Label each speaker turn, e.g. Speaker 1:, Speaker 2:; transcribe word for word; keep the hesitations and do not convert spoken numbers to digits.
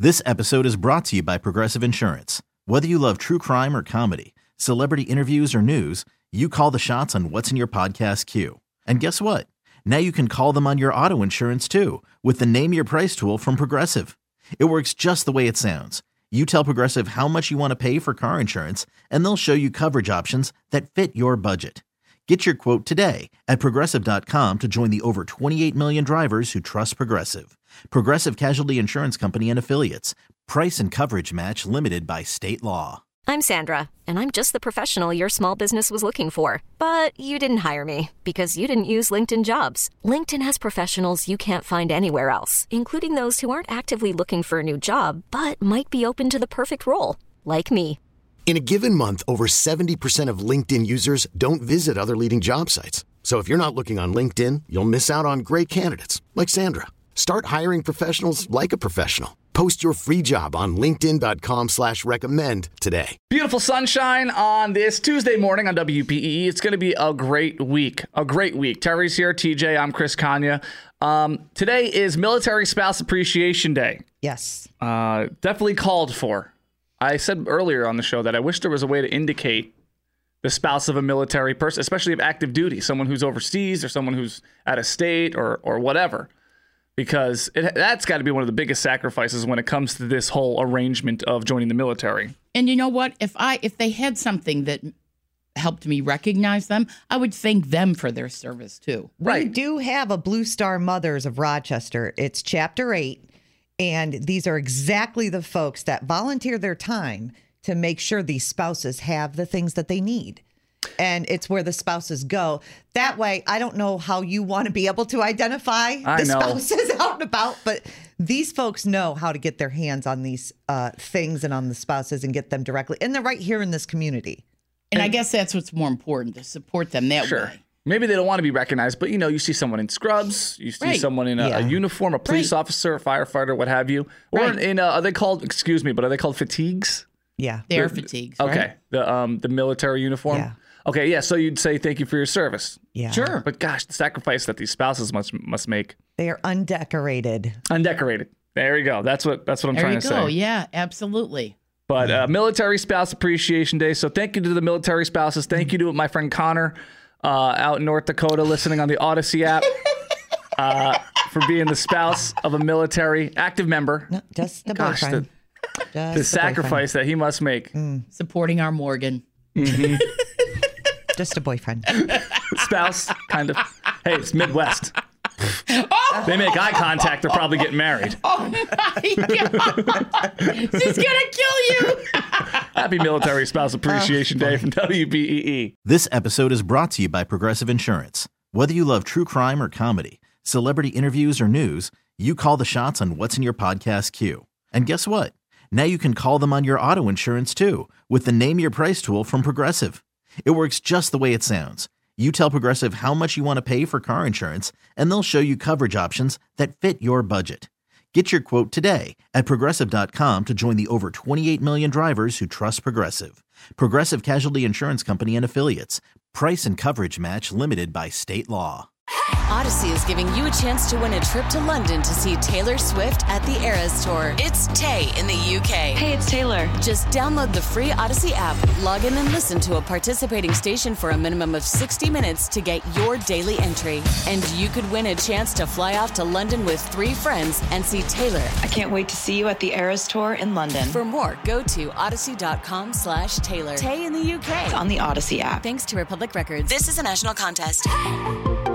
Speaker 1: This episode is brought to you by Progressive Insurance. Whether you love true crime or comedy, celebrity interviews or news, you call the shots on what's in your podcast queue. And guess what? Now you can call them on your auto insurance too with the Name Your Price tool from Progressive. It works just the way it sounds. You tell Progressive how much you want to pay for car insurance, and they'll show you coverage options that fit your budget. Get your quote today at Progressive dot com to join the over twenty-eight million drivers who trust Progressive. Progressive Casualty Insurance Company and Affiliates. Price and coverage match limited by state law.
Speaker 2: I'm Sandra, and I'm just the professional your small business was looking for. But you didn't hire me because you didn't use LinkedIn Jobs. LinkedIn has professionals you can't find anywhere else, including those who aren't actively looking for a new job, but might be open to the perfect role, like me.
Speaker 3: In a given month, over seventy percent of LinkedIn users don't visit other leading job sites. So if you're not looking on LinkedIn, you'll miss out on great candidates like Sandra. Start hiring professionals like a professional. Post your free job on linkedin dot com slash recommend today.
Speaker 4: Beautiful sunshine on this Tuesday morning on W P E E. It's going to be a great week. A great week. Terry's here. T J, I'm Chris Kanya. Um, today is Military Spouse Appreciation Day.
Speaker 5: Yes.
Speaker 4: Uh, definitely called for. I said earlier on the show that I wish there was a way to indicate the spouse of a military person, especially of active duty, someone who's overseas or someone who's out of state or or whatever, because it, that's got to be one of the biggest sacrifices when it comes to this whole arrangement of joining the military.
Speaker 5: And you know what? If I if they had something that helped me recognize them, I would thank them for their service too.
Speaker 4: Right.
Speaker 6: We do have a Blue Star Mothers of Rochester. It's chapter eight. And these are exactly the folks that volunteer their time to make sure these spouses have the things that they need. And it's where the spouses go. That way, I don't know how you want to be able to identify
Speaker 4: I
Speaker 6: the
Speaker 4: know.
Speaker 6: spouses out and about, but these folks know how to get their hands on these uh, things and on the spouses and get them directly. And they're right here in this community.
Speaker 5: And, and I guess that's what's more important, to support them that
Speaker 4: Sure.
Speaker 5: way.
Speaker 4: Maybe they don't want to be recognized, but, you know, you see someone in scrubs, you see
Speaker 5: Right.
Speaker 4: someone in a,
Speaker 6: Yeah.
Speaker 4: a uniform, a police
Speaker 5: Right.
Speaker 4: officer, a firefighter, what have you. Or
Speaker 5: Right.
Speaker 4: in, in uh, are they called, excuse me, but are they called fatigues?
Speaker 6: Yeah.
Speaker 5: They are
Speaker 4: The-
Speaker 5: fatigues,
Speaker 4: Okay,
Speaker 5: right?
Speaker 4: the um the military uniform.
Speaker 6: Yeah.
Speaker 4: Okay, yeah. So you'd say thank you for your service.
Speaker 6: Yeah.
Speaker 5: Sure.
Speaker 4: But gosh, the sacrifice that these spouses must must make.
Speaker 6: They are undecorated.
Speaker 4: Undecorated. There you go. That's what that's what I'm
Speaker 5: There
Speaker 4: trying
Speaker 5: you
Speaker 4: to
Speaker 5: go.
Speaker 4: say.
Speaker 5: Yeah, absolutely.
Speaker 4: But uh, Military Spouse Appreciation Day. So thank you to the military spouses. Thank you to my friend Connor uh, out in North Dakota listening on the Odyssey app uh, for being the spouse of a military active member.
Speaker 6: No, just the
Speaker 4: Gosh,
Speaker 6: boyfriend.
Speaker 4: the,
Speaker 6: Just
Speaker 4: the
Speaker 6: boyfriend.
Speaker 4: sacrifice that he must make.
Speaker 5: Supporting our Morgan.
Speaker 6: Just a boyfriend.
Speaker 4: Spouse, kind of. Hey, it's Midwest. They make eye contact, they're probably getting married.
Speaker 5: Oh my God. She's going to kill you.
Speaker 4: Happy Military Spouse Appreciation Day from W B E E.
Speaker 1: This episode is brought to you by Progressive Insurance. Whether you love true crime or comedy, celebrity interviews or news, you call the shots on what's in your podcast queue. And guess what? Now you can call them on your auto insurance too with the Name Your Price tool from Progressive. It works just the way it sounds. You tell Progressive how much you want to pay for car insurance, and they'll show you coverage options that fit your budget. Get your quote today at Progressive dot com to join the over twenty-eight million drivers who trust Progressive. Progressive Casualty Insurance Company and Affiliates. Price and coverage match limited by state law.
Speaker 7: Odyssey is giving you a chance to win a trip to London to see Taylor Swift at the Eras Tour. It's Tay in the U K.
Speaker 8: Hey, it's Taylor.
Speaker 7: Just download the free Odyssey app, log in and listen to a participating station for a minimum of sixty minutes to get your daily entry. And you could win a chance to fly off to London with three friends and see Taylor.
Speaker 8: I can't wait to see you at the Eras Tour in London.
Speaker 7: For more, go to odyssey.com slash Taylor. Tay in the U K.
Speaker 8: On the Odyssey app.
Speaker 7: Thanks to Republic Records. This is a national contest.